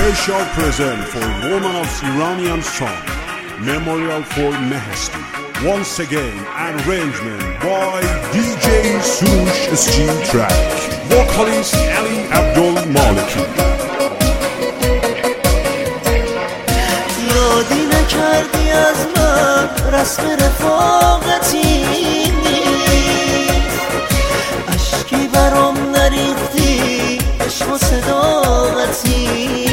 special present for Woman of Iranian Song, Memorial for Mehesti. Once again, arrangement by DJ Sush SG Track, vocalist Ali Abdul Maliki. یادی نکردی از من رسم رفاقتی نیست، اشکی برام نریختی عشق و صداقتی